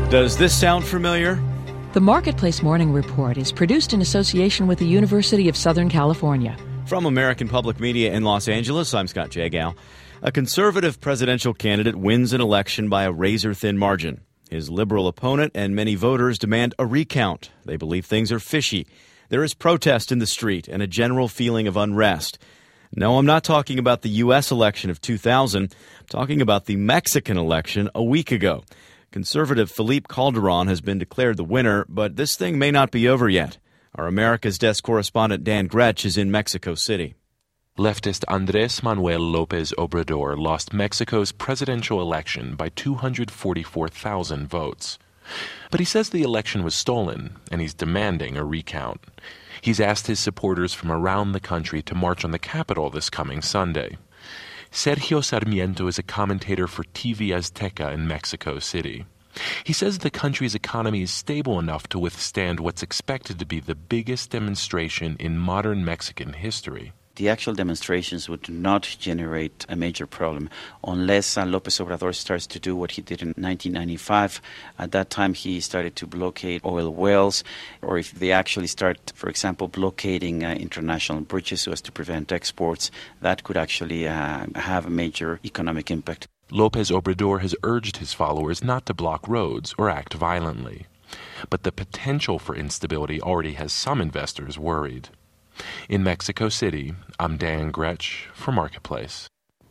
Does this sound familiar? The Marketplace Morning Report is produced in association with the University of Southern California. From American Public Media in Los Angeles, I'm Scott Jagow. A conservative presidential candidate wins an election by a razor-thin margin. His liberal opponent and many voters demand a recount. They believe things are fishy. There is protest in the street and a general feeling of unrest. No, I'm not talking about the U.S. election of 2000. I'm talking about the Mexican election a week ago. Conservative Felipe Calderon has been declared the winner, but this thing may not be over yet. Our America's Desk correspondent Dan Gretsch is in Mexico City. Leftist Andrés Manuel López Obrador lost Mexico's presidential election by 244,000 votes. But he says the election was stolen, and he's demanding a recount. He's asked his supporters from around the country to march on the Capitol this coming Sunday. Sergio Sarmiento is a commentator for TV Azteca in Mexico City. He says the country's economy is stable enough to withstand what's expected to be the biggest demonstration in modern Mexican history. The actual demonstrations would not generate a major problem unless López Obrador starts to do what he did in 1995. At that time, he started to blockade oil wells, or if they actually start, for example, blockading international bridges so as to prevent exports, that could actually have a major economic impact. López Obrador has urged his followers not to block roads or act violently. But the potential for instability already has some investors worried. In Mexico City, I'm Dan Gretsch for Marketplace.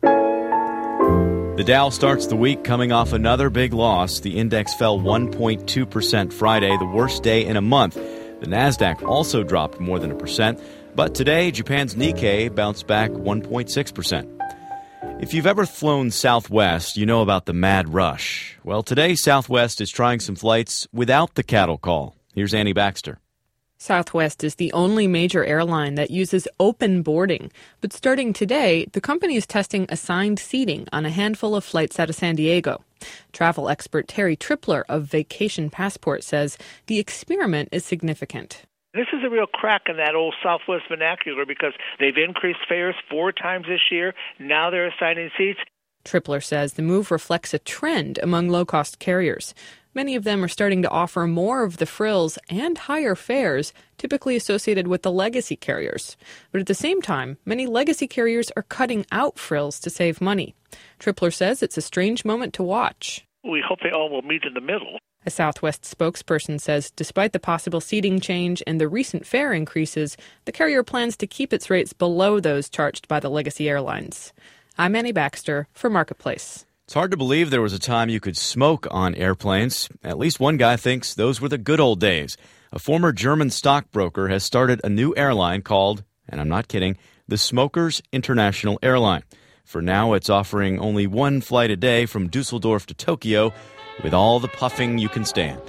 The Dow starts the week coming off another big loss. The index fell 1.2% Friday, the worst day in a month. The Nasdaq also dropped more than 1%, but today Japan's Nikkei bounced back 1.6%. If you've ever flown Southwest, you know about the mad rush. Well, today Southwest is trying some flights without the cattle call. Here's Annie Baxter. Southwest is the only major airline that uses open boarding. But starting today, the company is testing assigned seating on a handful of flights out of San Diego. Travel expert Terry Tripler of Vacation Passport says the experiment is significant. This is a real crack in that old Southwest vernacular because they've increased fares 4 times this year. Now they're assigning seats. Tripler says the move reflects a trend among low-cost carriers. Many of them are starting to offer more of the frills and higher fares typically associated with the legacy carriers. But at the same time, many legacy carriers are cutting out frills to save money. Tripler says it's a strange moment to watch. We hope they all will meet in the middle. A Southwest spokesperson says despite the possible seating change and the recent fare increases, the carrier plans to keep its rates below those charged by the legacy airlines. I'm Annie Baxter for Marketplace. It's hard to believe there was a time you could smoke on airplanes. At least one guy thinks those were the good old days. A former German stockbroker has started a new airline called, and I'm not kidding, the Smokers International Airline. For now, it's offering only one flight a day from Dusseldorf to Tokyo with all the puffing you can stand.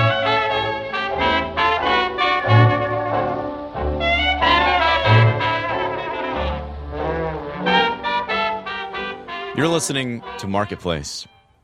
You're listening to Marketplace.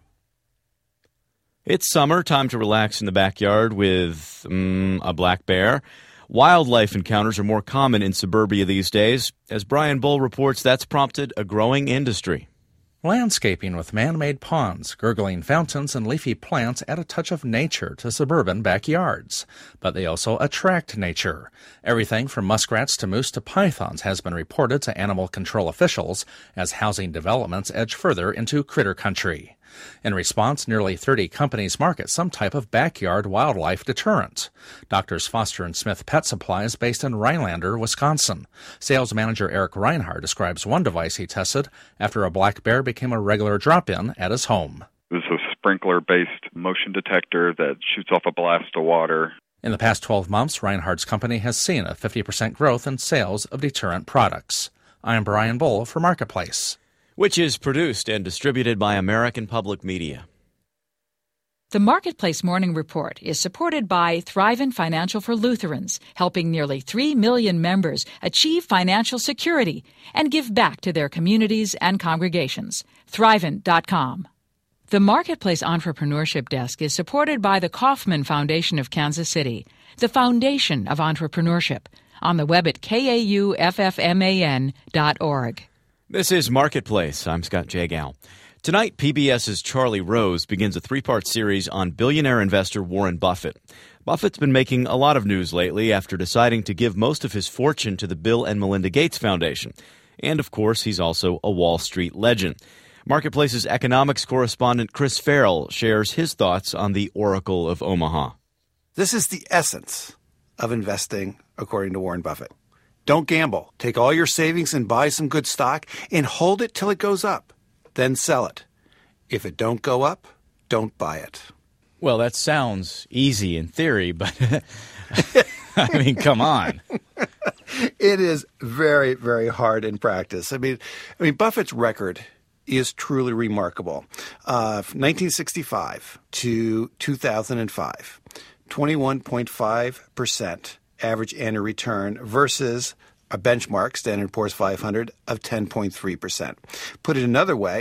It's summer, time to relax in the backyard with a black bear. Wildlife encounters are more common in suburbia these days. As Brian Bull reports, that's prompted a growing industry. Landscaping with man-made ponds, gurgling fountains, and leafy plants add a touch of nature to suburban backyards. But they also attract nature. Everything from muskrats to moose to pythons has been reported to animal control officials as housing developments edge further into critter country. In response, nearly 30 companies market some type of backyard wildlife deterrent. Doctors Foster & Smith Pet Supply is based in Rhinelander, Wisconsin. Sales manager Eric Reinhardt describes one device he tested after a black bear became a regular drop-in at his home. This is a sprinkler-based motion detector that shoots off a blast of water. In the past 12 months, Reinhardt's company has seen a 50% growth in sales of deterrent products. I'm Brian Bull for Marketplace. Which is produced and distributed by American Public Media. The Marketplace Morning Report is supported by Thrivent Financial for Lutherans, helping nearly 3 million members achieve financial security and give back to their communities and congregations. Thrivent.com. The Marketplace Entrepreneurship Desk is supported by the Kauffman Foundation of Kansas City, the foundation of entrepreneurship, on the web at kauffman.org. This is Marketplace. I'm Scott Jagow. Tonight, PBS's Charlie Rose begins a three-part series on billionaire investor Warren Buffett. Buffett's been making a lot of news lately after deciding to give most of his fortune to the Bill and Melinda Gates Foundation. And, of course, he's also a Wall Street legend. Marketplace's economics correspondent Chris Farrell shares his thoughts on the Oracle of Omaha. This is the essence of investing, according to Warren Buffett. Don't gamble. Take all your savings and buy some good stock and hold it till it goes up. Then sell it. If it don't go up, don't buy it. Well, that sounds easy in theory, but I mean, come on. It is very, very hard in practice. I mean, Buffett's record is truly remarkable. 1965 to 2005, 21.5% average annual return versus a benchmark, Standard & Poor's 500, of 10.3%. Put it another way,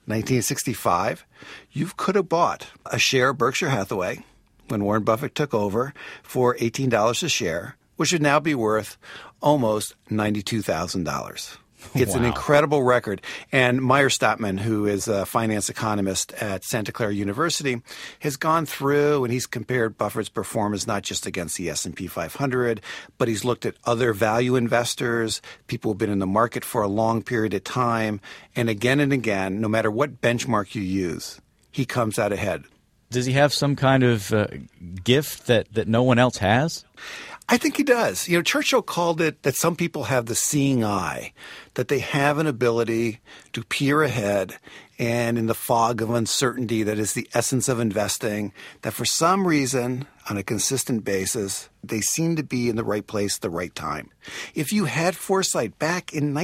1965, you could have bought a share of Berkshire Hathaway when Warren Buffett took over for $18 a share, which would now be worth almost $92,000. It's an incredible record. And Meyer Statman, who is a finance economist at Santa Clara University, has gone through and he's compared Buffett's performance not just against the S&P 500, but he's looked at other value investors, people who've been in the market for a long period of time. And again, no matter what benchmark you use, he comes out ahead. Does he have some kind of gift that no one else has? I think he does. You know, Churchill called it that some people have the seeing eye, that they have an ability to peer ahead and in the fog of uncertainty that is the essence of investing, that for some reason, on a consistent basis, they seem to be in the right place at the right time. If you had foresight back in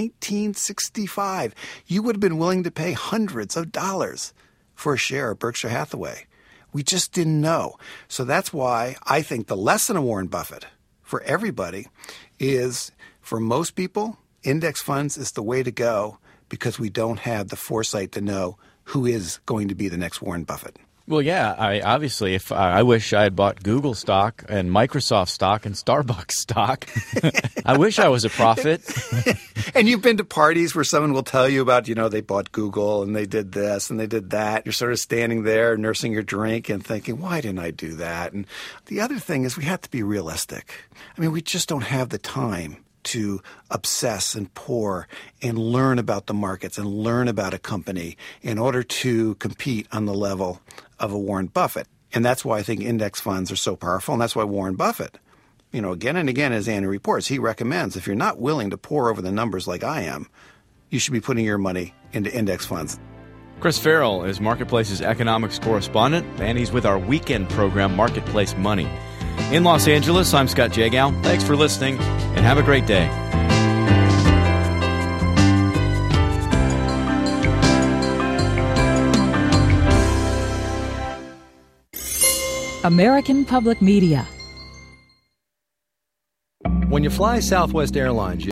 1965, you would have been willing to pay hundreds of dollars for a share of Berkshire Hathaway. We just didn't know. So that's why I think the lesson of Warren Buffett for everybody is, for most people, index funds is the way to go because we don't have the foresight to know who is going to be the next Warren Buffett. Well, yeah, I wish I had bought Google stock and Microsoft stock and Starbucks stock. I wish I was a prophet. And you've been to parties where someone will tell you about, they bought Google and they did this and they did that. You're sort of standing there nursing your drink and thinking, why didn't I do that? And the other thing is we have to be realistic. I mean, we just don't have the time to obsess and pore and learn about the markets and learn about a company in order to compete on the level of a Warren Buffett. And that's why I think index funds are so powerful. And that's why Warren Buffett, again and again, as Annie reports, he recommends if you're not willing to pore over the numbers like I am, you should be putting your money into index funds. Chris Farrell is Marketplace's economics correspondent, and he's with our weekend program, Marketplace Money. In Los Angeles, I'm Scott Jagow. Thanks for listening, and have a great day. American Public Media. When you fly Southwest Airlines,